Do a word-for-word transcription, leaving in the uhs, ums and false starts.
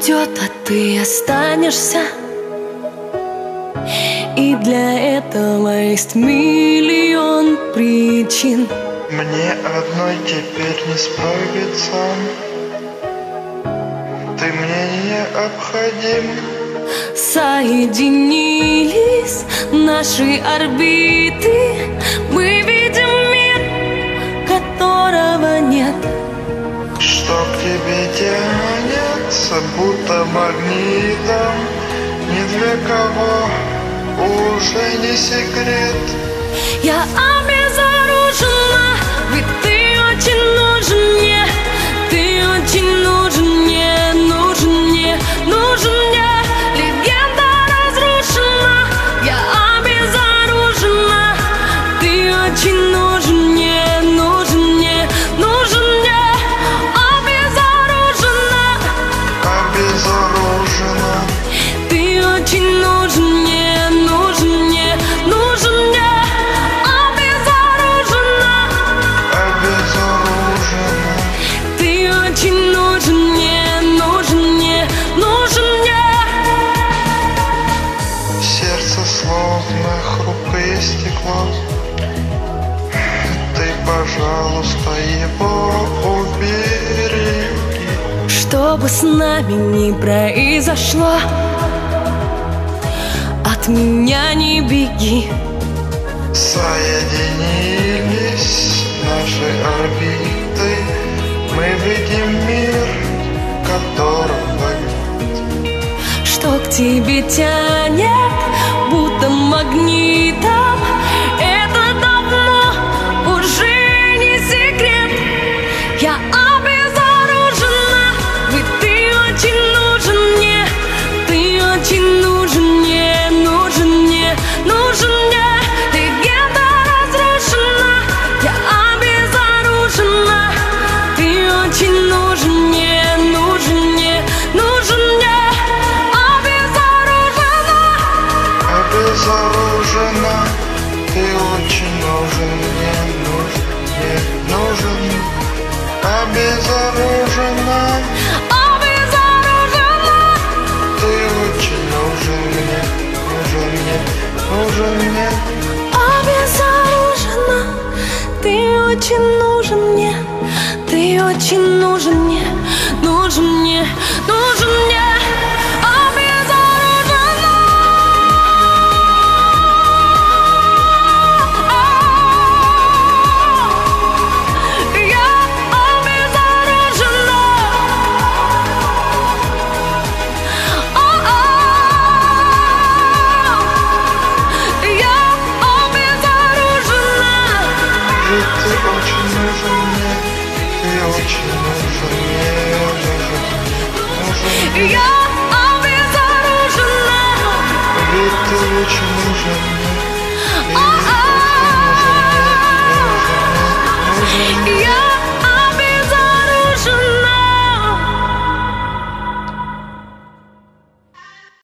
уйдет, а ты останешься. И для этого есть миллион причин. Мне одной теперь не справиться. Ты мне необходим. Соединились наши орбиты. Мы видим мир, которого нет. Что к тебе тянется, будто магнитом. Ни для кого уже не секрет. Я обезоружена, ведь ты очень нужен мне. Ты очень нужен мне, нужен мне, нужен мне. Легенда разрушена, я обезоружена. Ты очень нужен мне, нужен мне, нужен мне. Обезоружена, обезоружена. Ты очень нужен мне, нужен мне, нужен мне. Обезоружена, обезоружена. Ты очень нужен мне, нужен мне, нужен мне. Сердце словно хрупкое стекло. Ты, пожалуйста, его убери. Что бы с нами ни произошло, от меня не беги. Соединились наши орбиты. Мы видим мир, которого нет. Что к тебе тянет, будто магнитом. Это давно уже не секрет. Я обезоружена, ведь ты очень нужен мне. Ты очень нужен мне, нужен мне, нужен мне. Легенда разрушена, я обезоружена. Ты очень нужен мне, нужен мне, нужен мне. Обезоружена, обезоружена. Ты очень нужен мне, нужен мне, нужен. Обезоружена. обезоружена. Ты очень нужен мне, нужен мне, нужен мне. Обезоружена, ты очень нужен мне, ты очень нужен мне, нужен мне, нужен мне. Обезоружена, я обезоружена. Я обезоружена. Ты очень нужен мне, ты очень нужен мне, нужен мне, нужен мне. Я